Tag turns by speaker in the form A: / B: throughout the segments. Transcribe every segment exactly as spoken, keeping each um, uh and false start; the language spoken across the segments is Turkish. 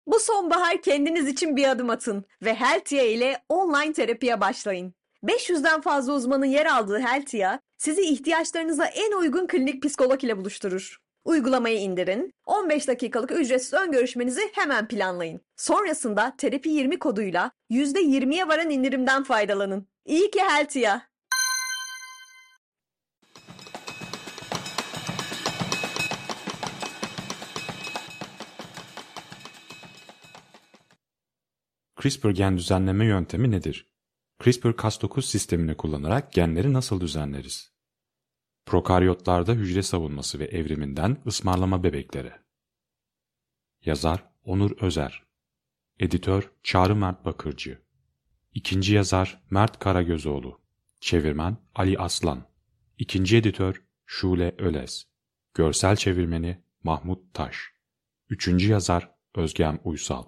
A: Bu sonbahar kendiniz için bir adım atın ve Heltia ile online terapiye başlayın. beş yüzden fazla uzmanın yer aldığı Heltia, sizi ihtiyaçlarınıza en uygun klinik psikolog ile buluşturur. Uygulamayı indirin, on beş dakikalık ücretsiz ön görüşmenizi hemen planlayın. Sonrasında terapi yirmi koduyla yüzde yirmiye varan indirimden faydalanın. İyi ki Heltia.
B: CRISPR gen düzenleme yöntemi nedir? CRISPR Cas dokuz sistemini kullanarak genleri nasıl düzenleriz? Prokaryotlarda hücre savunması ve evriminden ısmarlama bebeklere. Yazar Onur Özer. Editör Çağrı Mert Bakırcı. İkinci yazar Mert Karagözoğlu. Çevirmen Ali Aslan. İkinci editör Şule Ölez. Görsel çevirmeni Mahmut Taş. Üçüncü yazar Özgem Uysal.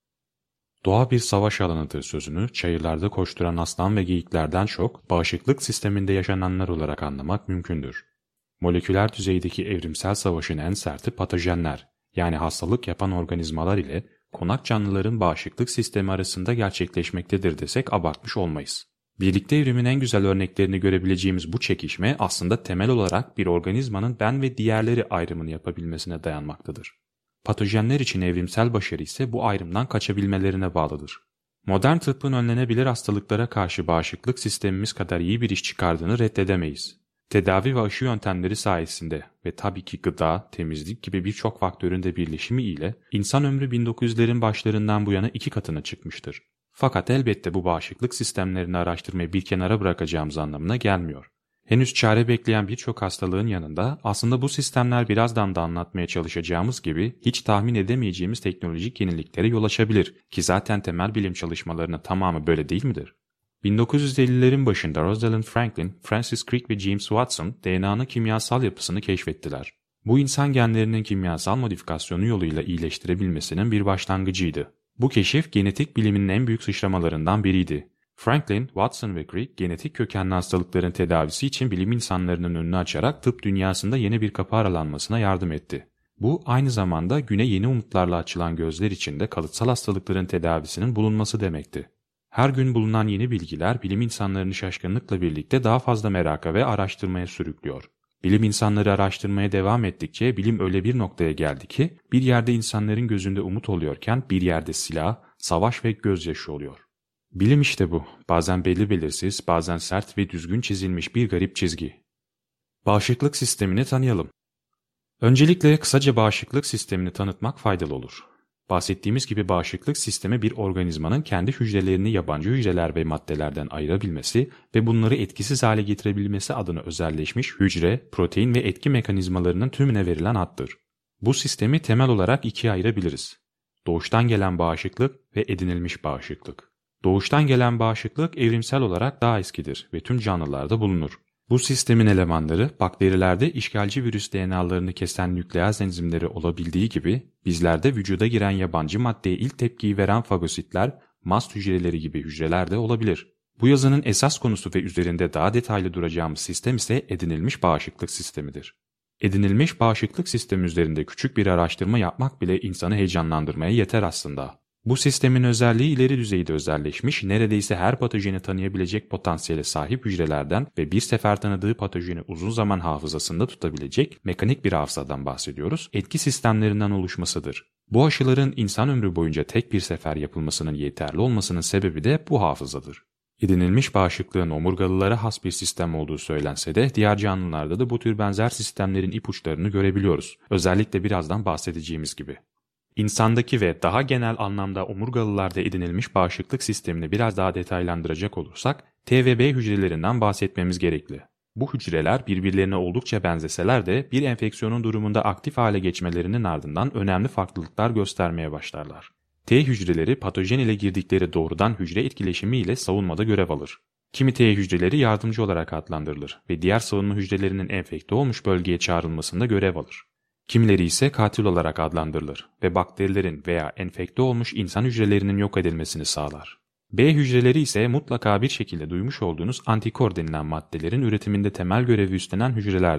B: Doğa bir savaş alanıdır sözünü çayırlarda koşturan aslan ve geyiklerden çok bağışıklık sisteminde yaşananlar olarak anlamak mümkündür. Moleküler düzeydeki evrimsel savaşın en serti patojenler, yani hastalık yapan organizmalar ile konak canlıların bağışıklık sistemi arasında gerçekleşmektedir desek abartmış olmayız. Birlikte evrimin en güzel örneklerini görebileceğimiz bu çekişme aslında temel olarak bir organizmanın ben ve diğerleri ayrımını yapabilmesine dayanmaktadır. Patojenler için evrimsel başarı ise bu ayrımdan kaçabilmelerine bağlıdır. Modern tıbbın önlenebilir hastalıklara karşı bağışıklık sistemimiz kadar iyi bir iş çıkardığını reddedemeyiz. Tedavi ve aşı yöntemleri sayesinde ve tabii ki gıda, temizlik gibi birçok faktörün de birleşimi ile insan ömrü bin dokuz yüzlerin başlarından bu yana iki katına çıkmıştır. Fakat elbette bu bağışıklık sistemlerini araştırmayı bir kenara bırakacağımız anlamına gelmiyor. Henüz çare bekleyen birçok hastalığın yanında aslında bu sistemler birazdan da anlatmaya çalışacağımız gibi hiç tahmin edemeyeceğimiz teknolojik yeniliklere yol açabilir ki zaten temel bilim çalışmalarının tamamı böyle değil midir? bin dokuz yüz ellilerin başında Rosalind Franklin, Francis Crick ve James Watson D N A'nın kimyasal yapısını keşfettiler. Bu insan genlerinin kimyasal modifikasyonu yoluyla iyileştirebilmesinin bir başlangıcıydı. Bu keşif genetik biliminin en büyük sıçramalarından biriydi. Franklin, Watson ve Crick genetik kökenli hastalıkların tedavisi için bilim insanlarının önünü açarak tıp dünyasında yeni bir kapı aralanmasına yardım etti. Bu aynı zamanda güne yeni umutlarla açılan gözler için de kalıtsal hastalıkların tedavisinin bulunması demekti. Her gün bulunan yeni bilgiler bilim insanlarını şaşkınlıkla birlikte daha fazla meraka ve araştırmaya sürüklüyor. Bilim insanları araştırmaya devam ettikçe bilim öyle bir noktaya geldi ki bir yerde insanların gözünde umut oluyorken bir yerde silah, savaş ve gözyaşı oluyor. Bilim işte bu. Bazen belli belirsiz, bazen sert ve düzgün çizilmiş bir garip çizgi. Bağışıklık sistemini tanıyalım. Öncelikle kısaca bağışıklık sistemini tanıtmak faydalı olur. Bahsettiğimiz gibi bağışıklık sistemi bir organizmanın kendi hücrelerini yabancı hücreler ve maddelerden ayırabilmesi ve bunları etkisiz hale getirebilmesi adına özelleşmiş hücre, protein ve etki mekanizmalarının tümüne verilen addır. Bu sistemi temel olarak ikiye ayırabiliriz. Doğuştan gelen bağışıklık ve edinilmiş bağışıklık. Doğuştan gelen bağışıklık evrimsel olarak daha eskidir ve tüm canlılarda bulunur. Bu sistemin elemanları bakterilerde işgalci virüs D N A'larını kesen nükleaz enzimleri olabildiği gibi bizlerde vücuda giren yabancı maddeye ilk tepkiyi veren fagositler, mast hücreleri gibi hücreler de olabilir. Bu yazının esas konusu ve üzerinde daha detaylı duracağımız sistem ise edinilmiş bağışıklık sistemidir. Edinilmiş bağışıklık sistemi üzerinde küçük bir araştırma yapmak bile insanı heyecanlandırmaya yeter aslında. Bu sistemin özelliği ileri düzeyde özelleşmiş, neredeyse her patojeni tanıyabilecek potansiyele sahip hücrelerden ve bir sefer tanıdığı patojeni uzun zaman hafızasında tutabilecek mekanik bir hafızadan bahsediyoruz, etki sistemlerinden oluşmasıdır. Bu aşıların insan ömrü boyunca tek bir sefer yapılmasının yeterli olmasının sebebi de bu hafızadır. Edinilmiş bağışıklığın omurgalılara has bir sistem olduğu söylense de diğer canlılarda da bu tür benzer sistemlerin ipuçlarını görebiliyoruz. Özellikle birazdan bahsedeceğimiz gibi. İnsandaki ve daha genel anlamda omurgalılarda edinilmiş bağışıklık sistemini biraz daha detaylandıracak olursak T ve B hücrelerinden bahsetmemiz gerekli. Bu hücreler birbirlerine oldukça benzeseler de bir enfeksiyonun durumunda aktif hale geçmelerinin ardından önemli farklılıklar göstermeye başlarlar. T hücreleri patojen ile girdikleri doğrudan hücre etkileşimi ile savunmada görev alır. Kimi T hücreleri yardımcı olarak adlandırılır ve diğer savunma hücrelerinin enfekte olmuş bölgeye çağrılmasında görev alır. Kimileri ise katil olarak adlandırılır ve bakterilerin veya enfekte olmuş insan hücrelerinin yok edilmesini sağlar. B hücreleri ise mutlaka bir şekilde duymuş olduğunuz antikor denilen maddelerin üretiminde temel görevi üstlenen hücrelerdir.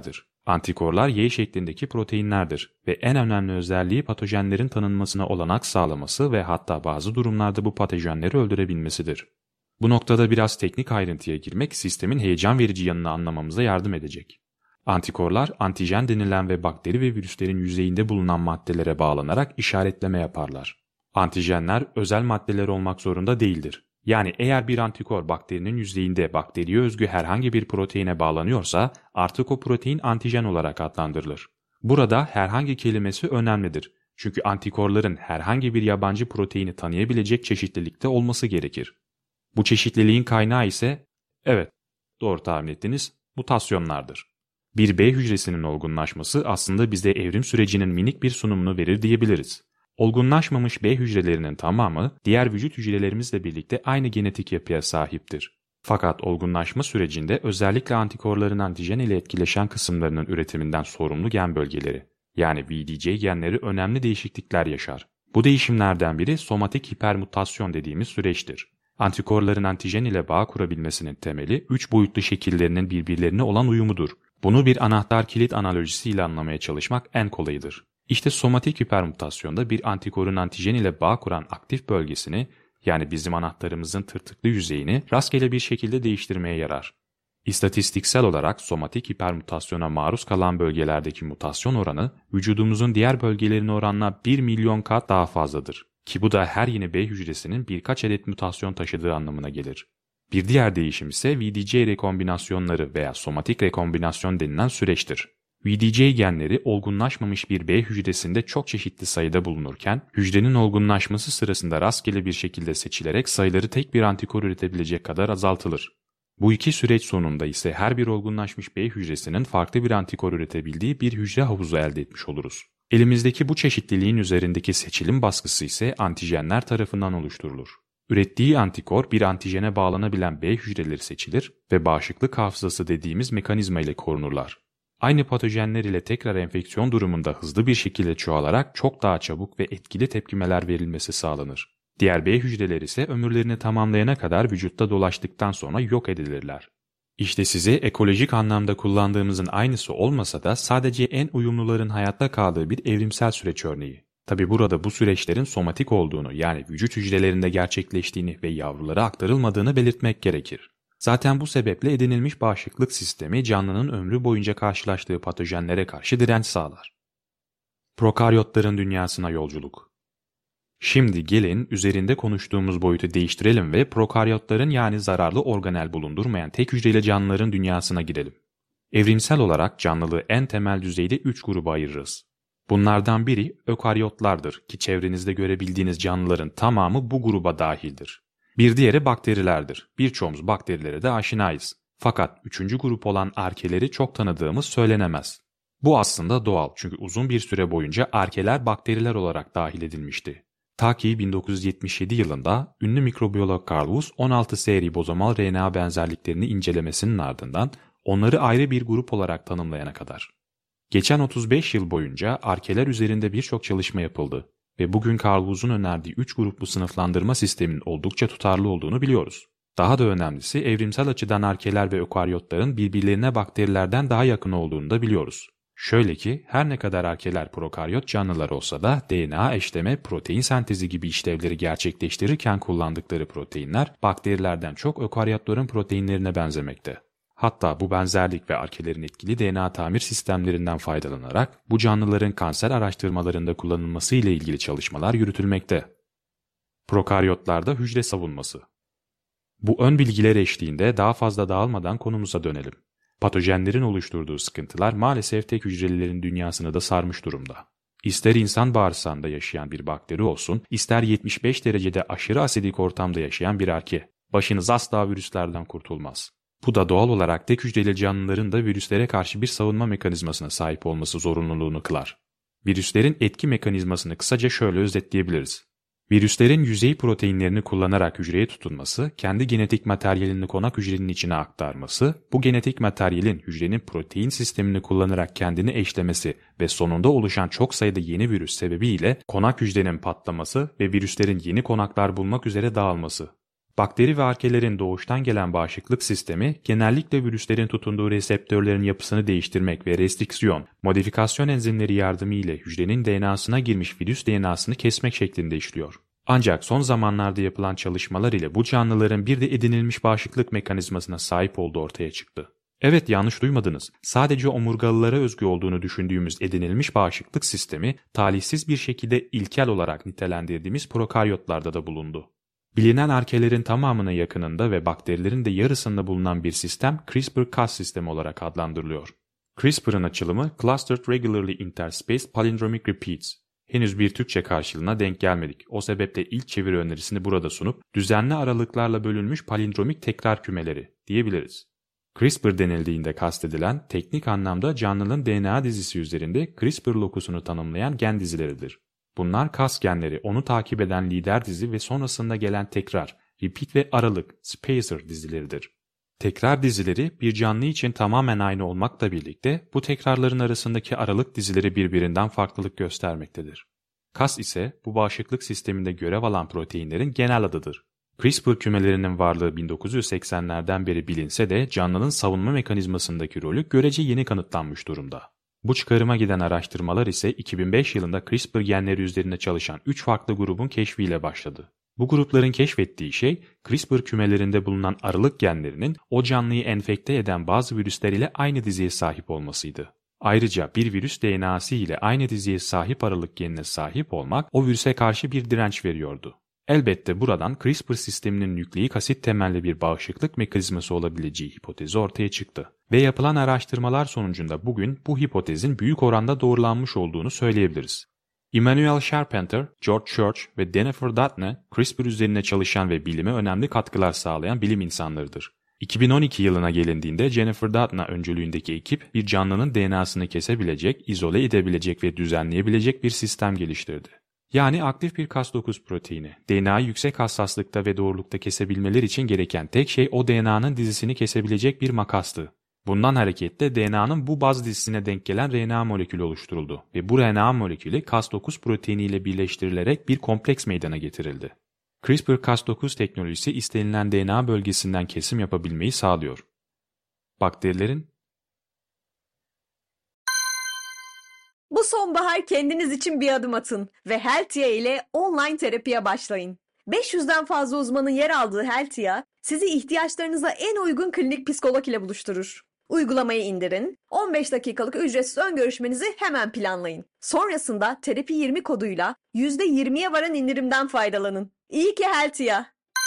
B: Antikorlar Y şeklindeki proteinlerdir ve en önemli özelliği patojenlerin tanınmasına olanak sağlaması ve hatta bazı durumlarda bu patojenleri öldürebilmesidir. Bu noktada biraz teknik ayrıntıya girmek sistemin heyecan verici yanını anlamamıza yardım edecek. Antikorlar, antijen denilen ve bakteri ve virüslerin yüzeyinde bulunan maddelere bağlanarak işaretleme yaparlar. Antijenler özel maddeler olmak zorunda değildir. Yani eğer bir antikor bakterinin yüzeyinde bakteriye özgü herhangi bir proteine bağlanıyorsa artık o protein antijen olarak adlandırılır. Burada herhangi kelimesi önemlidir. Çünkü antikorların herhangi bir yabancı proteini tanıyabilecek çeşitlilikte olması gerekir. Bu çeşitliliğin kaynağı ise, evet, doğru tahmin ettiniz, mutasyonlardır. Bir B hücresinin olgunlaşması aslında bize evrim sürecinin minik bir sunumunu verir diyebiliriz. Olgunlaşmamış B hücrelerinin tamamı diğer vücut hücrelerimizle birlikte aynı genetik yapıya sahiptir. Fakat olgunlaşma sürecinde özellikle antikorların antijen ile etkileşen kısımlarının üretiminden sorumlu gen bölgeleri, yani V D J genleri önemli değişiklikler yaşar. Bu değişimlerden biri somatik hipermutasyon dediğimiz süreçtir. Antikorların antijen ile bağ kurabilmesinin temeli üç boyutlu şekillerinin birbirlerine olan uyumudur. Bunu bir anahtar kilit analojisiyle anlamaya çalışmak en kolayıdır. İşte somatik hipermutasyonda bir antikorun antijen ile bağ kuran aktif bölgesini, yani bizim anahtarımızın tırtıklı yüzeyini rastgele bir şekilde değiştirmeye yarar. İstatistiksel olarak somatik hipermutasyona maruz kalan bölgelerdeki mutasyon oranı vücudumuzun diğer bölgelerine oranla bir milyon kat daha fazladır. Ki bu da her yeni B hücresinin birkaç adet mutasyon taşıdığı anlamına gelir. Bir diğer değişim ise V D J rekombinasyonları veya somatik rekombinasyon denilen süreçtir. V D J genleri olgunlaşmamış bir B hücresinde çok çeşitli sayıda bulunurken, hücrenin olgunlaşması sırasında rastgele bir şekilde seçilerek sayıları tek bir antikor üretebilecek kadar azaltılır. Bu iki süreç sonunda ise her bir olgunlaşmış B hücresinin farklı bir antikor üretebildiği bir hücre havuzu elde etmiş oluruz. Elimizdeki bu çeşitliliğin üzerindeki seçilim baskısı ise antijenler tarafından oluşturulur. Ürettiği antikor bir antijene bağlanabilen B hücreleri seçilir ve bağışıklık hafızası dediğimiz mekanizma ile korunurlar. Aynı patojenler ile tekrar enfeksiyon durumunda hızlı bir şekilde çoğalarak çok daha çabuk ve etkili tepkimeler verilmesi sağlanır. Diğer B hücreleri ise ömürlerini tamamlayana kadar vücutta dolaştıktan sonra yok edilirler. İşte size ekolojik anlamda kullandığımızın aynısı olmasa da sadece en uyumluların hayatta kaldığı bir evrimsel süreç örneği. Tabi burada bu süreçlerin somatik olduğunu, yani vücut hücrelerinde gerçekleştiğini ve yavrulara aktarılmadığını belirtmek gerekir. Zaten bu sebeple edinilmiş bağışıklık sistemi canlının ömrü boyunca karşılaştığı patojenlere karşı direnç sağlar. Prokaryotların dünyasına yolculuk. Şimdi gelin üzerinde konuştuğumuz boyutu değiştirelim ve prokaryotların, yani zararlı organel bulundurmayan tek hücreli canlıların dünyasına girelim. Evrimsel olarak canlılığı en temel düzeyde üç gruba ayırırız. Bunlardan biri ökaryotlardır ki çevrenizde görebildiğiniz canlıların tamamı bu gruba dahildir. Bir diğeri bakterilerdir. Birçoğumuz bakterilere de aşinayız. Fakat üçüncü grup olan arkeleri çok tanıdığımız söylenemez. Bu aslında doğal, çünkü uzun bir süre boyunca arkeler bakteriler olarak dahil edilmişti. Ta ki bin dokuz yüz yetmiş yedi yılında ünlü mikrobiyolog Carl Woese on altı S ribozomal R N A benzerliklerini incelemesinin ardından onları ayrı bir grup olarak tanımlayana kadar. Geçen otuz beş yıl boyunca arkeler üzerinde birçok çalışma yapıldı ve bugün Carl Woese'un önerdiği üç gruplu sınıflandırma sisteminin oldukça tutarlı olduğunu biliyoruz. Daha da önemlisi evrimsel açıdan arkeler ve ökaryotların birbirlerine bakterilerden daha yakın olduğunu da biliyoruz. Şöyle ki her ne kadar arkeler prokaryot canlılar olsa da D N A eşleme, protein sentezi gibi işlevleri gerçekleştirirken kullandıkları proteinler bakterilerden çok ökaryotların proteinlerine benzemekte. Hatta bu benzerlik ve arkelerin etkili D N A tamir sistemlerinden faydalanarak bu canlıların kanser araştırmalarında kullanılması ile ilgili çalışmalar yürütülmekte. Prokaryotlarda hücre savunması. Bu ön bilgiler eşliğinde daha fazla dağılmadan konumuza dönelim. Patojenlerin oluşturduğu sıkıntılar maalesef tek hücrelilerin dünyasını da sarmış durumda. İster insan bağırsağında yaşayan bir bakteri olsun, ister yetmiş beş derecede aşırı asidik ortamda yaşayan bir arke, başınız asla virüslerden kurtulmaz. Bu da doğal olarak tek hücreli canlıların da virüslere karşı bir savunma mekanizmasına sahip olması zorunluluğunu kılar. Virüslerin etki mekanizmasını kısaca şöyle özetleyebiliriz. Virüslerin yüzey proteinlerini kullanarak hücreye tutunması, kendi genetik materyalini konak hücrenin içine aktarması, bu genetik materyalin hücrenin protein sistemini kullanarak kendini eşlemesi ve sonunda oluşan çok sayıda yeni virüs sebebiyle konak hücrenin patlaması ve virüslerin yeni konaklar bulmak üzere dağılması. Bakteri ve arkelerin doğuştan gelen bağışıklık sistemi genellikle virüslerin tutunduğu reseptörlerin yapısını değiştirmek ve restriksiyon, modifikasyon enzimleri yardımıyla hücrenin D N A'sına girmiş virüs D N A'sını kesmek şeklinde işliyor. Ancak son zamanlarda yapılan çalışmalar ile bu canlıların bir de edinilmiş bağışıklık mekanizmasına sahip olduğu ortaya çıktı. Evet, yanlış duymadınız. Sadece omurgalılara özgü olduğunu düşündüğümüz edinilmiş bağışıklık sistemi talihsiz bir şekilde ilkel olarak nitelendirdiğimiz prokaryotlarda da bulundu. Bilinen arkelerin tamamına yakınında ve bakterilerin de yarısında bulunan bir sistem CRISPR Cas sistemi olarak adlandırılıyor. CRISPR'ın açılımı Clustered Regularly Interspaced Palindromic Repeats. Henüz bir Türkçe karşılığına denk gelmedik. O sebeple ilk çeviri önerisini burada sunup düzenli aralıklarla bölünmüş palindromik tekrar kümeleri diyebiliriz. CRISPR denildiğinde kastedilen teknik anlamda canlının D N A dizisi üzerinde CRISPR lokusunu tanımlayan gen dizileridir. Bunlar Cas genleri, onu takip eden lider dizi ve sonrasında gelen tekrar, repeat ve aralık, spacer dizileridir. Tekrar dizileri bir canlı için tamamen aynı olmakla birlikte bu tekrarların arasındaki aralık dizileri birbirinden farklılık göstermektedir. Cas ise bu bağışıklık sisteminde görev alan proteinlerin genel adıdır. CRISPR kümelerinin varlığı bin dokuz yüz seksenlerden beri bilinse de canlının savunma mekanizmasındaki rolü görece yeni kanıtlanmış durumda. Bu çıkarıma giden araştırmalar ise iki bin beş yılında CRISPR genleri üzerinde çalışan üç farklı grubun keşfiyle başladı. Bu grupların keşfettiği şey, CRISPR kümelerinde bulunan aralık genlerinin o canlıyı enfekte eden bazı virüsler ile aynı diziye sahip olmasıydı. Ayrıca bir virüs D N A'sı ile aynı diziye sahip aralık genine sahip olmak o virüse karşı bir direnç veriyordu. Elbette buradan CRISPR sisteminin nükleik asit temelli bir bağışıklık mekanizması olabileceği hipotezi ortaya çıktı. Ve yapılan araştırmalar sonucunda bugün bu hipotezin büyük oranda doğrulanmış olduğunu söyleyebiliriz. Emmanuel Charpentier, George Church ve Jennifer Doudna, CRISPR üzerine çalışan ve bilime önemli katkılar sağlayan bilim insanlarıdır. iki bin on iki yılına gelindiğinde Jennifer Doudna öncülüğündeki ekip bir canlının D N A'sını kesebilecek, izole edebilecek ve düzenleyebilecek bir sistem geliştirdi. Yani aktif bir Cas dokuz proteini, D N A'yı yüksek hassaslıkta ve doğrulukta kesebilmeleri için gereken tek şey o D N A'nın dizisini kesebilecek bir makastı. Bundan hareketle D N A'nın bu baz dizisine denk gelen R N A molekülü oluşturuldu ve bu R N A molekülü Cas dokuz proteini ile birleştirilerek bir kompleks meydana getirildi. CRISPR Cas dokuz teknolojisi istenilen D N A bölgesinden kesim yapabilmeyi sağlıyor. Bakterilerin
A: Bu sonbahar kendiniz için bir adım atın ve Healthia ile online terapiye başlayın. beş yüzden fazla uzmanın yer aldığı Healthia, sizi ihtiyaçlarınıza en uygun klinik psikolog ile buluşturur. Uygulamayı indirin, on beş dakikalık ücretsiz ön görüşmenizi hemen planlayın. Sonrasında terapi yirmi koduyla yüzde yirmiye varan indirimden faydalanın. İyi ki Healthia!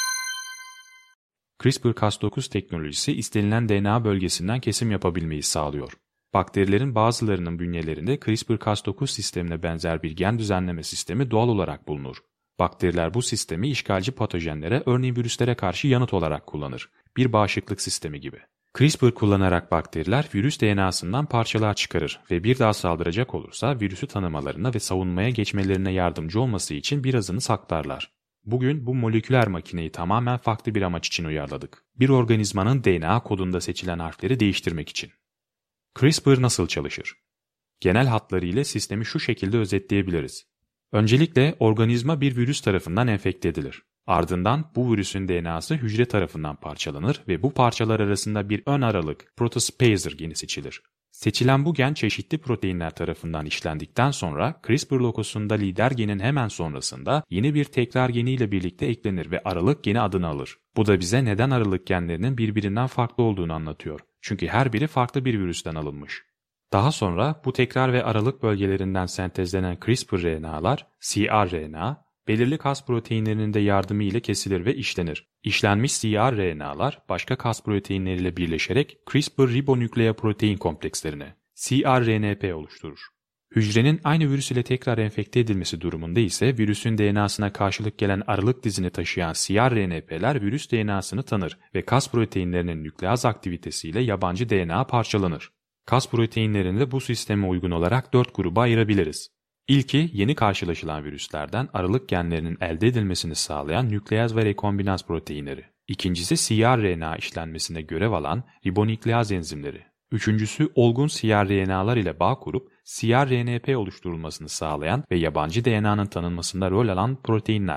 B: CRISPR Cas dokuz teknolojisi istenilen D N A bölgesinden kesim yapabilmeyi sağlıyor. Bakterilerin bazılarının bünyelerinde CRISPR Cas dokuz sistemine benzer bir gen düzenleme sistemi doğal olarak bulunur. Bakteriler bu sistemi işgalci patojenlere, örneğin virüslere karşı yanıt olarak kullanır. Bir bağışıklık sistemi gibi. CRISPR kullanarak bakteriler virüs D N A'sından parçalar çıkarır ve bir daha saldıracak olursa virüsü tanımalarına ve savunmaya geçmelerine yardımcı olması için birazını saklarlar. Bugün bu moleküler makineyi tamamen farklı bir amaç için uyarladık. Bir organizmanın D N A kodunda seçilen harfleri değiştirmek için. CRISPR nasıl çalışır? Genel hatlarıyla sistemi şu şekilde özetleyebiliriz. Öncelikle organizma bir virüs tarafından enfekte edilir. Ardından bu virüsün D N A'sı hücre tarafından parçalanır ve bu parçalar arasında bir ön aralık, protospacer geni seçilir. Seçilen bu gen çeşitli proteinler tarafından işlendikten sonra CRISPR logosunda lider genin hemen sonrasında yeni bir tekrar geniyle birlikte eklenir ve aralık geni adını alır. Bu da bize neden aralık genlerinin birbirinden farklı olduğunu anlatıyor. Çünkü her biri farklı bir virüsten alınmış. Daha sonra bu tekrar ve aralık bölgelerinden sentezlenen CRISPR R N A'lar, cRNA, belirli Cas proteinlerinin de yardımı ile kesilir ve işlenir. İşlenmiş cRNA'lar başka Cas proteinleriyle birleşerek CRISPR ribonükleoprotein komplekslerini, cRNP oluşturur. Hücrenin aynı virüs ile tekrar enfekte edilmesi durumunda ise virüsün D N A'sına karşılık gelen aralık dizini taşıyan cRNP'ler virüs D N A'sını tanır ve Cas proteinlerinin nükleaz aktivitesiyle yabancı D N A parçalanır. Cas proteinlerini de bu sisteme uygun olarak dört gruba ayırabiliriz. İlki, yeni karşılaşılan virüslerden aralık genlerinin elde edilmesini sağlayan nükleaz ve rekombinans proteinleri. İkincisi, cRNA işlenmesine görev alan ribonükleaz enzimleri. Üçüncüsü, olgun cRNA'lar ile bağ kurup cRNP oluşturulmasını sağlayan ve yabancı D N A'nın tanınmasında rol alan proteinler.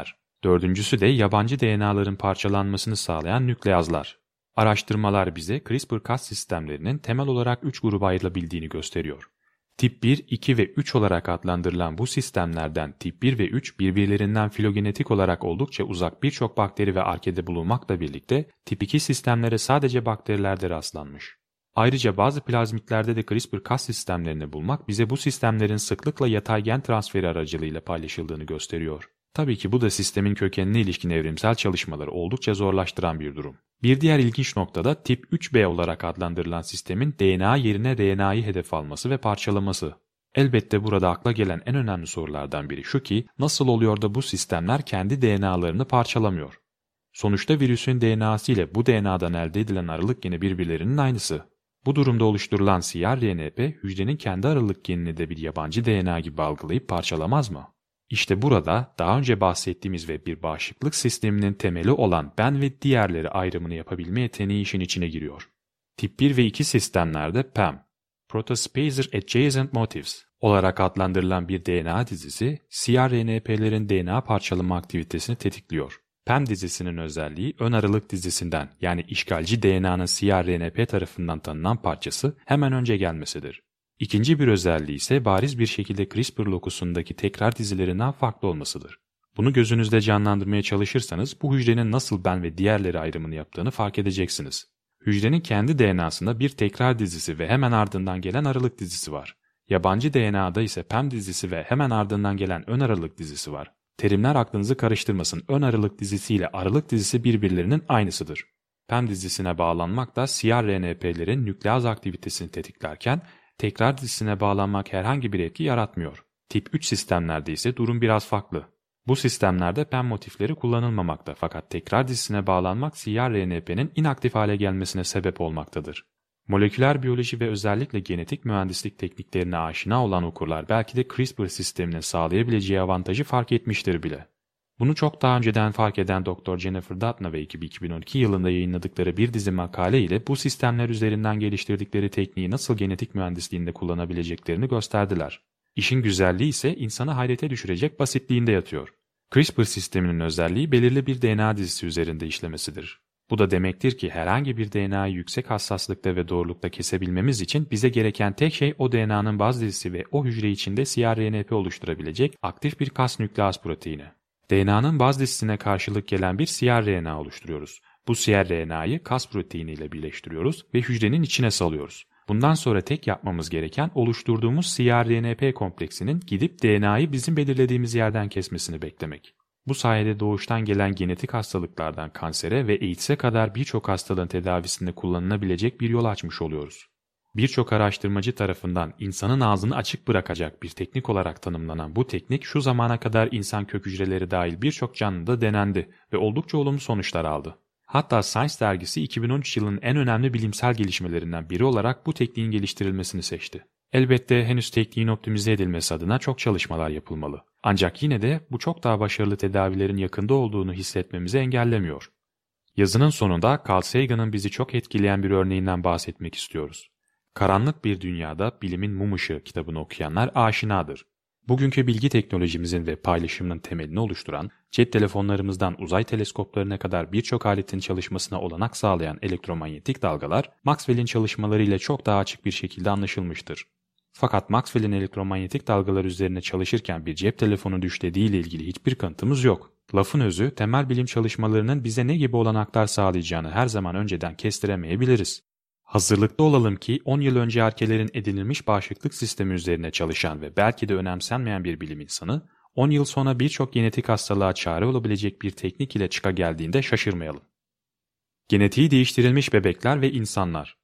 B: Dördüncüsü de yabancı D N A'ların parçalanmasını sağlayan nükleazlar. Araştırmalar bize CRISPR Cas sistemlerinin temel olarak üç gruba ayrılabildiğini gösteriyor. Tip bir, iki ve üç olarak adlandırılan bu sistemlerden tip bir ve üç birbirlerinden filogenetik olarak oldukça uzak birçok bakteri ve arkede bulunmakla birlikte tip iki sistemlere sadece bakterilerde rastlanmış. Ayrıca bazı plazmitlerde de CRISPR Cas sistemlerini bulmak bize bu sistemlerin sıklıkla yatay gen transferi aracılığıyla paylaşıldığını gösteriyor. Tabii ki bu da sistemin kökenine ilişkin evrimsel çalışmaları oldukça zorlaştıran bir durum. Bir diğer ilginç nokta da tip üç B olarak adlandırılan sistemin D N A yerine R N A'yı hedef alması ve parçalaması. Elbette burada akla gelen en önemli sorulardan biri şu ki, nasıl oluyor da bu sistemler kendi D N A'larını parçalamıyor? Sonuçta virüsün D N A'sı ile bu D N A'dan elde edilen aralık geni birbirlerinin aynısı. Bu durumda oluşturulan cRNP, hücrenin kendi aralık genini de bir yabancı D N A gibi algılayıp parçalamaz mı? İşte burada daha önce bahsettiğimiz ve bir bağışıklık sisteminin temeli olan ben ve diğerleri ayrımını yapabilme yeteneği işin içine giriyor. Tip bir ve iki sistemlerde P A M, Protospacer Adjacent Motifs olarak adlandırılan bir D N A dizisi, cRNP'lerin D N A parçalama aktivitesini tetikliyor. P A M dizisinin özelliği ön aralık dizisinden yani işgalci D N A'nın cRNP tarafından tanınan parçası hemen önce gelmesidir. İkinci bir özelliği ise bariz bir şekilde CRISPR lokusundaki tekrar dizilerinden farklı olmasıdır. Bunu gözünüzde canlandırmaya çalışırsanız bu hücrenin nasıl ben ve diğerleri ayrımını yaptığını fark edeceksiniz. Hücrenin kendi D N A'sında bir tekrar dizisi ve hemen ardından gelen aralık dizisi var. Yabancı D N A'da ise P A M dizisi ve hemen ardından gelen ön aralık dizisi var. Terimler aklınızı karıştırmasın, ön aralık dizisi ile aralık dizisi birbirlerinin aynısıdır. P A M dizisine bağlanmak da cRNP'lerin nükleaz aktivitesini tetiklerken, tekrar dizisine bağlanmak herhangi bir etki yaratmıyor. Tip üç sistemlerde ise durum biraz farklı. Bu sistemlerde P A M motifleri kullanılmamakta fakat tekrar dizisine bağlanmak cRNP'nin inaktif hale gelmesine sebep olmaktadır. Moleküler biyoloji ve özellikle genetik mühendislik tekniklerine aşina olan okurlar belki de CRISPR sisteminin sağlayabileceği avantajı fark etmiştir bile. Bunu çok daha önceden fark eden doktor Jennifer Doudna ve ekibi iki bin on iki yılında yayınladıkları bir dizi makale ile bu sistemler üzerinden geliştirdikleri tekniği nasıl genetik mühendisliğinde kullanabileceklerini gösterdiler. İşin güzelliği ise insanı hayrete düşürecek basitliğinde yatıyor. CRISPR sisteminin özelliği belirli bir D N A dizisi üzerinde işlemesidir. Bu da demektir ki herhangi bir D N A'yı yüksek hassaslıkta ve doğrulukta kesebilmemiz için bize gereken tek şey o D N A'nın baz dizisi ve o hücre içinde cRNP oluşturabilecek aktif bir Cas nükleaz proteini. D N A'nın baz dizisine karşılık gelen bir cRNA oluşturuyoruz. Bu cRNA'yı Cas proteini ile birleştiriyoruz ve hücrenin içine salıyoruz. Bundan sonra tek yapmamız gereken oluşturduğumuz cRNP kompleksinin gidip D N A'yı bizim belirlediğimiz yerden kesmesini beklemek. Bu sayede doğuştan gelen genetik hastalıklardan kansere ve AIDS'e kadar birçok hastalığın tedavisinde kullanılabilecek bir yol açmış oluyoruz. Birçok araştırmacı tarafından insanın ağzını açık bırakacak bir teknik olarak tanımlanan bu teknik şu zamana kadar insan kök hücreleri dahil birçok canlıda denendi ve oldukça olumlu sonuçlar aldı. Hatta Science dergisi iki bin on üç yılının en önemli bilimsel gelişmelerinden biri olarak bu tekniğin geliştirilmesini seçti. Elbette henüz tekniğin optimize edilmesi adına çok çalışmalar yapılmalı. Ancak yine de bu çok daha başarılı tedavilerin yakında olduğunu hissetmemizi engellemiyor. Yazının sonunda Carl Sagan'ın bizi çok etkileyen bir örneğinden bahsetmek istiyoruz. Karanlık bir dünyada bilimin mum ışığı kitabını okuyanlar aşinadır. Bugünkü bilgi teknolojimizin ve paylaşımının temelini oluşturan, cep telefonlarımızdan uzay teleskoplarına kadar birçok aletin çalışmasına olanak sağlayan elektromanyetik dalgalar, Maxwell'in çalışmalarıyla çok daha açık bir şekilde anlaşılmıştır. Fakat Maxwell'in elektromanyetik dalgalar üzerine çalışırken bir cep telefonu düşlediği ile ilgili hiçbir kanıtımız yok. Lafın özü, temel bilim çalışmalarının bize ne gibi olanaklar sağlayacağını her zaman önceden kestiremeyebiliriz. Hazırlıklı olalım ki on yıl önce erkelerin edinilmiş bağışıklık sistemi üzerine çalışan ve belki de önemsenmeyen bir bilim insanı, on yıl sonra birçok genetik hastalığa çare olabilecek bir teknik ile çıka geldiğinde şaşırmayalım. Genetiği değiştirilmiş bebekler ve insanlar.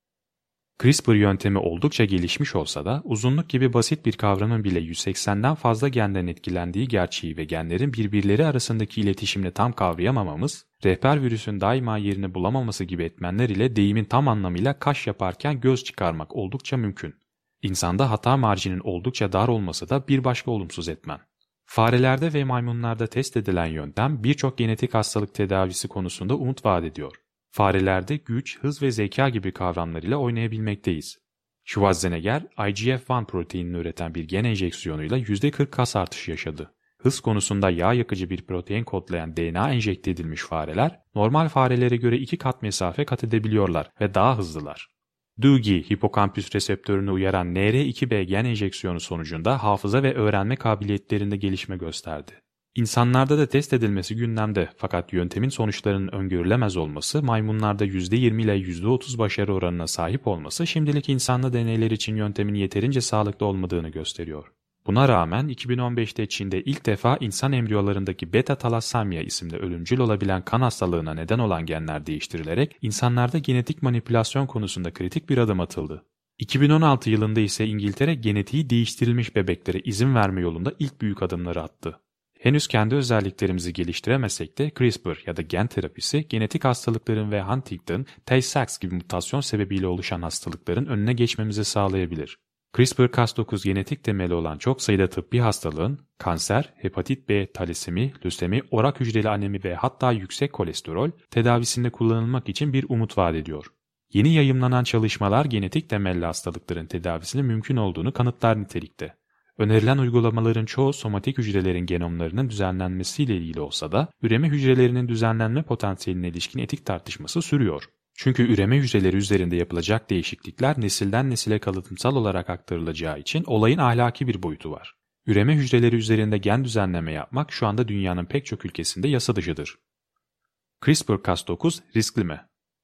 B: CRISPR yöntemi oldukça gelişmiş olsa da uzunluk gibi basit bir kavramın bile yüz seksenden fazla genden etkilendiği gerçeği ve genlerin birbirleri arasındaki iletişimini tam kavrayamamamız, rehber virüsün daima yerini bulamaması gibi etmenler ile deyimin tam anlamıyla kaş yaparken göz çıkarmak oldukça mümkün. İnsanda hata marjinin oldukça dar olması da bir başka olumsuz etmen. Farelerde ve maymunlarda test edilen yöntem birçok genetik hastalık tedavisi konusunda umut vaat ediyor. Farelerde güç, hız ve zeka gibi kavramlar ile oynayabilmekteyiz. Schwarzenegger, I G F bir proteinini üreten bir gen enjeksiyonuyla yüzde kırk kas artışı yaşadı. Hız konusunda yağ yakıcı bir protein kodlayan D N A enjekte edilmiş fareler, normal farelere göre iki kat mesafe kat edebiliyorlar ve daha hızlılar. Doogie, hipokampüs reseptörünü uyaran N R iki B gen enjeksiyonu sonucunda hafıza ve öğrenme kabiliyetlerinde gelişme gösterdi. İnsanlarda da test edilmesi gündemde, fakat yöntemin sonuçlarının öngörülemez olması, maymunlarda yüzde yirmi ile yüzde otuz başarı oranına sahip olması şimdilik insanlı deneyler için yöntemin yeterince sağlıklı olmadığını gösteriyor. Buna rağmen iki bin on beşte Çin'de ilk defa insan embriyolarındaki beta talassemia isimli ölümcül olabilen kan hastalığına neden olan genler değiştirilerek insanlarda genetik manipülasyon konusunda kritik bir adım atıldı. iki bin on altı yılında ise İngiltere genetiği değiştirilmiş bebeklere izin verme yolunda ilk büyük adımları attı. Henüz kendi özelliklerimizi geliştiremesek de CRISPR ya da gen terapisi genetik hastalıkların ve Huntington, Tay-Sachs gibi mutasyon sebebiyle oluşan hastalıkların önüne geçmemizi sağlayabilir. CRISPR Cas dokuz genetik temeli olan çok sayıda tıbbi hastalığın kanser, hepatit B, talasemi, lösemi, orak hücreli anemi ve hatta yüksek kolesterol tedavisinde kullanılmak için bir umut vaat ediyor. Yeni yayımlanan çalışmalar genetik temelli hastalıkların tedavisinin mümkün olduğunu kanıtlar nitelikte. Önerilen uygulamaların çoğu somatik hücrelerin genomlarının düzenlenmesiyle ilgili olsa da üreme hücrelerinin düzenlenme potansiyeline ilişkin etik tartışması sürüyor. Çünkü üreme hücreleri üzerinde yapılacak değişiklikler nesilden nesile kalıtımsal olarak aktarılacağı için olayın ahlaki bir boyutu var. Üreme hücreleri üzerinde gen düzenleme yapmak şu anda dünyanın pek çok ülkesinde yasa dışıdır. CRISPR Cas dokuz riskli mi?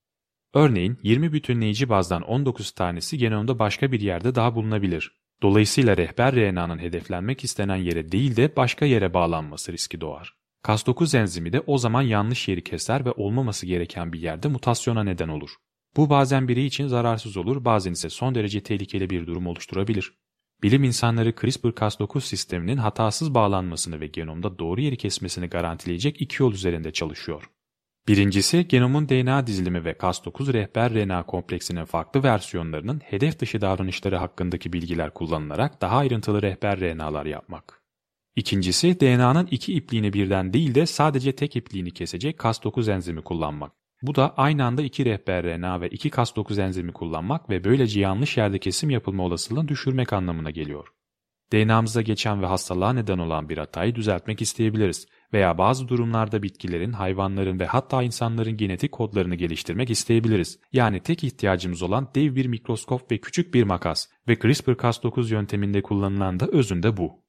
B: Örneğin yirmi bütünleyici bazdan on dokuz tanesi genomda başka bir yerde daha bulunabilir. Dolayısıyla rehber R N A'nın hedeflenmek istenen yere değil de başka yere bağlanması riski doğar. Cas dokuz enzimi de o zaman yanlış yeri keser ve olmaması gereken bir yerde mutasyona neden olur. Bu bazen biri için zararsız olur, bazen ise son derece tehlikeli bir durum oluşturabilir. Bilim insanları CRISPR Cas dokuz sisteminin hatasız bağlanmasını ve genomda doğru yeri kesmesini garantileyecek iki yol üzerinde çalışıyor. Birincisi, genomun D N A dizilimi ve Cas dokuz rehber R N A kompleksinin farklı versiyonlarının hedef dışı davranışları hakkındaki bilgiler kullanılarak daha ayrıntılı rehber R N A'lar yapmak. İkincisi, D N A'nın iki ipliğini birden değil de sadece tek ipliğini kesecek Cas dokuz enzimi kullanmak. Bu da aynı anda iki rehber R N A ve iki Cas dokuz enzimi kullanmak ve böylece yanlış yerde kesim yapılma olasılığını düşürmek anlamına geliyor. D N A'mıza geçen ve hastalığa neden olan bir hatayı düzeltmek isteyebiliriz veya bazı durumlarda bitkilerin, hayvanların ve hatta insanların genetik kodlarını geliştirmek isteyebiliriz. Yani tek ihtiyacımız olan dev bir mikroskop ve küçük bir makas ve CRISPR Cas dokuz yönteminde kullanılan da özünde bu.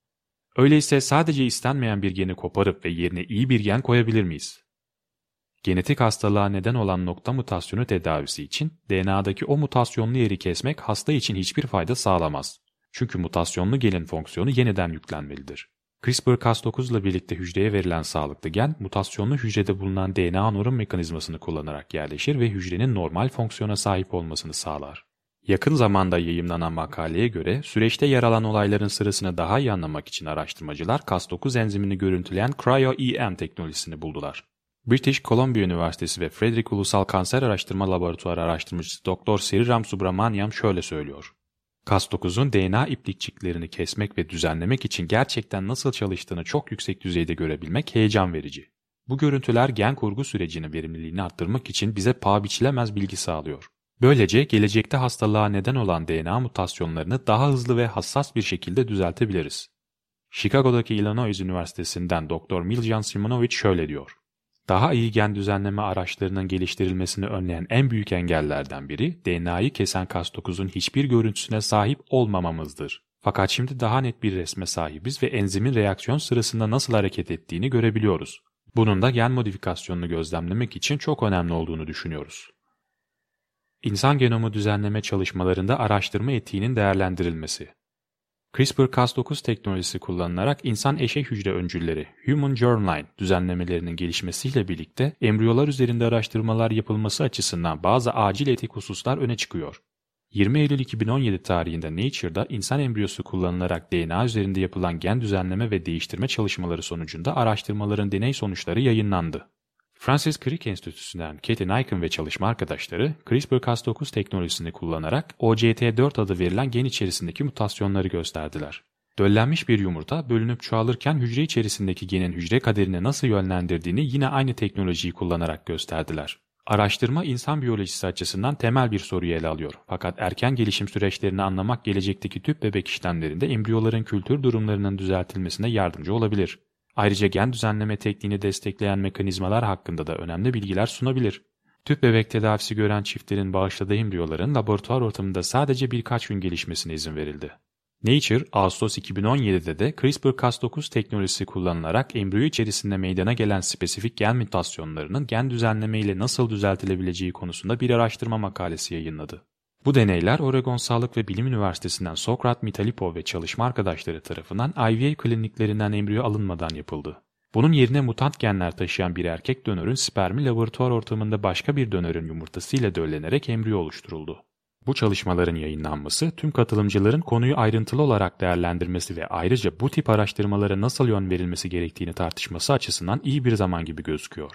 B: Öyleyse sadece istenmeyen bir geni koparıp ve yerine iyi bir gen koyabilir miyiz? Genetik hastalığa neden olan nokta mutasyonu tedavisi için D N A'daki o mutasyonlu yeri kesmek hasta için hiçbir fayda sağlamaz. Çünkü mutasyonlu genin fonksiyonu yeniden yüklenmelidir. CRISPR Cas dokuz ile birlikte hücreye verilen sağlıklı gen, mutasyonlu hücrede bulunan D N A onarım mekanizmasını kullanarak yerleşir ve hücrenin normal fonksiyona sahip olmasını sağlar. Yakın zamanda yayımlanan makaleye göre süreçte yer alan olayların sırasını daha iyi anlamak için araştırmacılar Cas dokuz enzimini görüntüleyen Cryo-E M teknolojisini buldular. British Columbia Üniversitesi ve Frederick Ulusal Kanser Araştırma Laboratuvarı araştırmacısı Doktor Sriram Subramaniam şöyle söylüyor. Cas dokuzun D N A iplikçiklerini kesmek ve düzenlemek için gerçekten nasıl çalıştığını çok yüksek düzeyde görebilmek heyecan verici. Bu görüntüler gen kurgu sürecinin verimliliğini arttırmak için bize paha biçilemez bilgi sağlıyor. Böylece gelecekte hastalığa neden olan D N A mutasyonlarını daha hızlı ve hassas bir şekilde düzeltebiliriz. Chicago'daki Illinois Üniversitesi'nden Doktor Miljan Simonovic şöyle diyor. Daha iyi gen düzenleme araçlarının geliştirilmesini önleyen en büyük engellerden biri D N A'yı kesen Cas dokuzun hiçbir görüntüsüne sahip olmamamızdır. Fakat şimdi daha net bir resme sahibiz ve enzimin reaksiyon sırasında nasıl hareket ettiğini görebiliyoruz. Bunun da gen modifikasyonunu gözlemlemek için çok önemli olduğunu düşünüyoruz. İnsan genomu düzenleme çalışmalarında araştırma etiğinin değerlendirilmesi. CRISPR Cas dokuz teknolojisi kullanılarak insan eşey hücre öncülleri Human Germline düzenlemelerinin gelişmesiyle birlikte embriyolar üzerinde araştırmalar yapılması açısından bazı acil etik hususlar öne çıkıyor. yirmi Eylül iki bin on yedi tarihinde Nature'da insan embriyosu kullanılarak D N A üzerinde yapılan gen düzenleme ve değiştirme çalışmaları sonucunda araştırmaların deney sonuçları yayınlandı. Francis Crick Enstitüsü'nden Katie Niken ve çalışma arkadaşları CRISPR Cas dokuz teknolojisini kullanarak O C T dört adı verilen gen içerisindeki mutasyonları gösterdiler. Döllenmiş bir yumurta bölünüp çoğalırken hücre içerisindeki genin hücre kaderini nasıl yönlendirdiğini yine aynı teknolojiyi kullanarak gösterdiler. Araştırma insan biyolojisi açısından temel bir soruyu ele alıyor. Fakat erken gelişim süreçlerini anlamak gelecekteki tüp bebek işlemlerinde embriyoların kültür durumlarının düzeltilmesine yardımcı olabilir. Ayrıca gen düzenleme tekniğini destekleyen mekanizmalar hakkında da önemli bilgiler sunabilir. Tüp bebek tedavisi gören çiftlerin bağışladığı embriyoların laboratuvar ortamında sadece birkaç gün gelişmesine izin verildi. Nature, Ağustos iki bin on yedi'de de CRISPR Cas dokuz teknolojisi kullanılarak embriyo içerisinde meydana gelen spesifik gen mutasyonlarının gen düzenleme ile nasıl düzeltilebileceği konusunda bir araştırma makalesi yayınladı. Bu deneyler Oregon Sağlık ve Bilim Üniversitesi'nden Sokrat Mitalipov ve çalışma arkadaşları tarafından I V F kliniklerinden embriyo alınmadan yapıldı. Bunun yerine mutant genler taşıyan bir erkek dönörün spermi laboratuvar ortamında başka bir dönörün yumurtasıyla döllenerek embriyo oluşturuldu. Bu çalışmaların yayınlanması, tüm katılımcıların konuyu ayrıntılı olarak değerlendirmesi ve ayrıca bu tip araştırmalara nasıl yön verilmesi gerektiğini tartışması açısından iyi bir zaman gibi gözüküyor.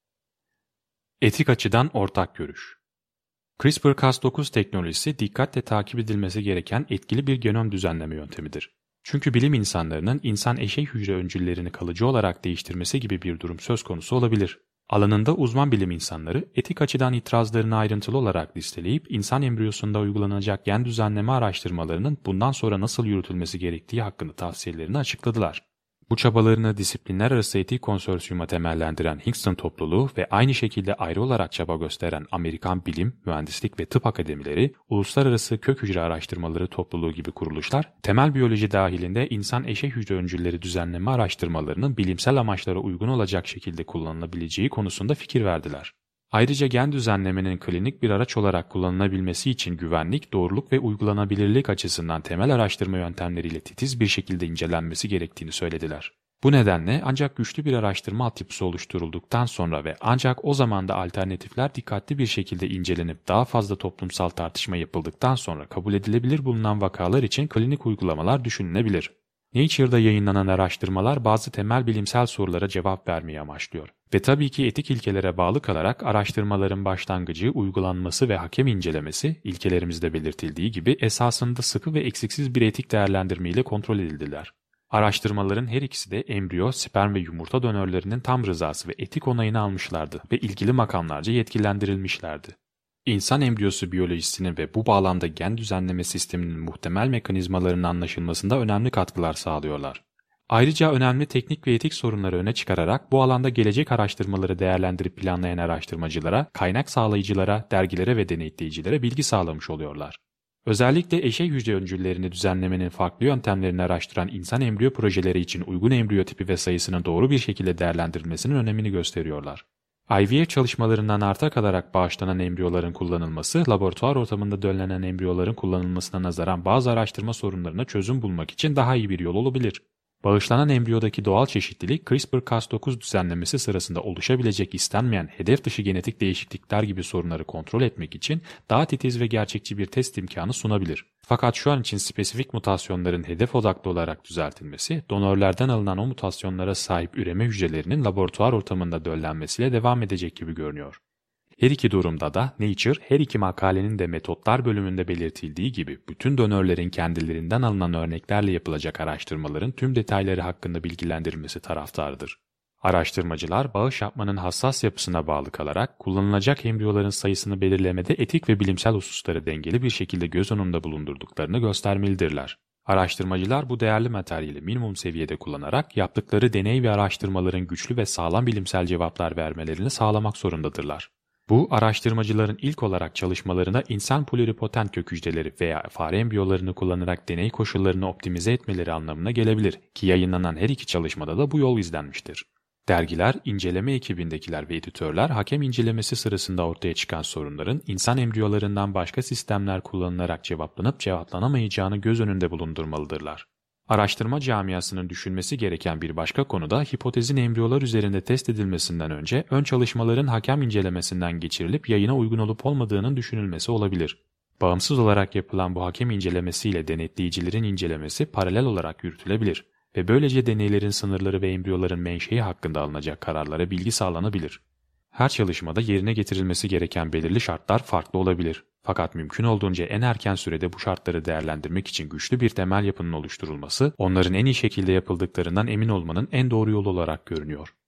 B: Etik açıdan ortak görüş. CRISPR Cas dokuz teknolojisi dikkatle takip edilmesi gereken etkili bir genom düzenleme yöntemidir. Çünkü bilim insanlarının insan eşey hücre öncüllerini kalıcı olarak değiştirmesi gibi bir durum söz konusu olabilir. Alanında uzman bilim insanları etik açıdan itirazlarını ayrıntılı olarak listeleyip insan embriyosunda uygulanacak gen düzenleme araştırmalarının bundan sonra nasıl yürütülmesi gerektiği hakkında tavsiyelerini açıkladılar. Bu çabalarını disiplinler arası etik konsorsiyuma temellendiren Hingston topluluğu ve aynı şekilde ayrı olarak çaba gösteren Amerikan Bilim, Mühendislik ve Tıp Akademileri, Uluslararası Kök Hücre Araştırmaları Topluluğu gibi kuruluşlar, temel biyoloji dahilinde insan eşey hücre öncülleri düzenleme araştırmalarının bilimsel amaçlara uygun olacak şekilde kullanılabileceği konusunda fikir verdiler. Ayrıca gen düzenlemenin klinik bir araç olarak kullanılabilmesi için güvenlik, doğruluk ve uygulanabilirlik açısından temel araştırma yöntemleriyle titiz bir şekilde incelenmesi gerektiğini söylediler. Bu nedenle ancak güçlü bir araştırma altyapısı oluşturulduktan sonra ve ancak o zaman da alternatifler dikkatli bir şekilde incelenip daha fazla toplumsal tartışma yapıldıktan sonra kabul edilebilir bulunan vakalar için klinik uygulamalar düşünülebilir. Nature'da yayınlanan araştırmalar bazı temel bilimsel sorulara cevap vermeyi amaçlıyor. Ve tabii ki etik ilkelere bağlı kalarak araştırmaların başlangıcı, uygulanması ve hakem incelemesi, ilkelerimizde belirtildiği gibi esasında sıkı ve eksiksiz bir etik değerlendirme ile kontrol edildiler. Araştırmaların her ikisi de embriyo, sperm ve yumurta donörlerinin tam rızası ve etik onayını almışlardı ve ilgili makamlarca yetkilendirilmişlerdi. İnsan embriyosu biyolojisinin ve bu bağlamda gen düzenleme sisteminin muhtemel mekanizmalarının anlaşılmasında önemli katkılar sağlıyorlar. Ayrıca önemli teknik ve etik sorunları öne çıkararak bu alanda gelecek araştırmaları değerlendirip planlayan araştırmacılara, kaynak sağlayıcılara, dergilere ve denetleyicilere bilgi sağlamış oluyorlar. Özellikle eşey hücre öncüllerini düzenlemenin farklı yöntemlerini araştıran insan embriyo projeleri için uygun embriyo tipi ve sayısının doğru bir şekilde değerlendirilmesinin önemini gösteriyorlar. I V F çalışmalarından arta kalarak bağışlanan embriyoların kullanılması, laboratuvar ortamında döllenen embriyoların kullanılmasına nazaran bazı araştırma sorunlarına çözüm bulmak için daha iyi bir yol olabilir. Bağışlanan embriyodaki doğal çeşitlilik, CRISPR Cas dokuz düzenlemesi sırasında oluşabilecek istenmeyen hedef dışı genetik değişiklikler gibi sorunları kontrol etmek için daha titiz ve gerçekçi bir test imkanı sunabilir. Fakat şu an için spesifik mutasyonların hedef odaklı olarak düzeltilmesi, donörlerden alınan o mutasyonlara sahip üreme hücrelerinin laboratuvar ortamında döllenmesiyle devam edecek gibi görünüyor. Her iki durumda da Nature, her iki makalenin de metotlar bölümünde belirtildiği gibi bütün donörlerin kendilerinden alınan örneklerle yapılacak araştırmaların tüm detayları hakkında bilgilendirilmesi taraftarıdır. Araştırmacılar, bağış yapmanın hassas yapısına bağlı kalarak kullanılacak embriyoların sayısını belirlemede etik ve bilimsel hususları dengeli bir şekilde göz önünde bulundurduklarını göstermelidirler. Araştırmacılar bu değerli materyali minimum seviyede kullanarak yaptıkları deney ve araştırmaların güçlü ve sağlam bilimsel cevaplar vermelerini sağlamak zorundadırlar. Bu, araştırmacıların ilk olarak çalışmalarında insan pluripotent kök hücreleri veya fare embriyolarını kullanarak deney koşullarını optimize etmeleri anlamına gelebilir ki yayınlanan her iki çalışmada da bu yol izlenmiştir. Dergiler, inceleme ekibindekiler ve editörler hakem incelemesi sırasında ortaya çıkan sorunların insan embriyolarından başka sistemler kullanılarak cevaplanıp cevaplanamayacağını göz önünde bulundurmalıdırlar. Araştırma camiasının düşünmesi gereken bir başka konu da hipotezin embriyolar üzerinde test edilmesinden önce ön çalışmaların hakem incelemesinden geçirilip yayına uygun olup olmadığının düşünülmesi olabilir. Bağımsız olarak yapılan bu hakem incelemesiyle denetleyicilerin incelemesi paralel olarak yürütülebilir ve böylece deneylerin sınırları ve embriyoların menşei hakkında alınacak kararlara bilgi sağlanabilir. Her çalışmada yerine getirilmesi gereken belirli şartlar farklı olabilir. Fakat mümkün olduğunca en erken sürede bu şartları değerlendirmek için güçlü bir temel yapının oluşturulması, onların en iyi şekilde yapıldıklarından emin olmanın en doğru yolu olarak görünüyor.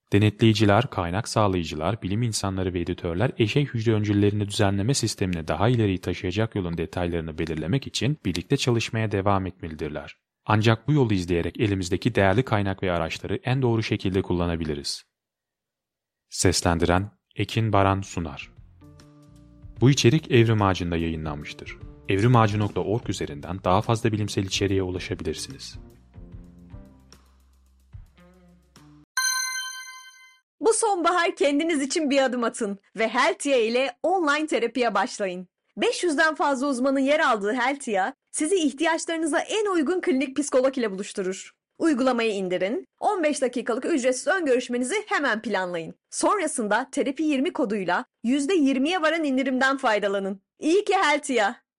B: Denetleyiciler, kaynak sağlayıcılar, bilim insanları ve editörler eşey hücre öncüllerini düzenleme sistemine daha ileriyi taşıyacak yolun detaylarını belirlemek için birlikte çalışmaya devam etmelidirler. Ancak bu yolu izleyerek elimizdeki değerli kaynak ve araçları en doğru şekilde kullanabiliriz. Seslendiren Ekin Baran Sunar. Bu içerik Evrim Ağacı'nda yayınlanmıştır. evrimağacı nokta org üzerinden daha fazla bilimsel içeriğe ulaşabilirsiniz.
A: Bu sonbahar kendiniz için bir adım atın ve Heltia ile online terapiye başlayın. beş yüzden fazla uzmanın yer aldığı Heltia, sizi ihtiyaçlarınıza en uygun klinik psikolog ile buluşturur. Uygulamayı indirin, on beş dakikalık ücretsiz ön görüşmenizi hemen planlayın. Sonrasında terapi yirmi koduyla yüzde yirmiye varan indirimden faydalanın. İyi ki Heltia!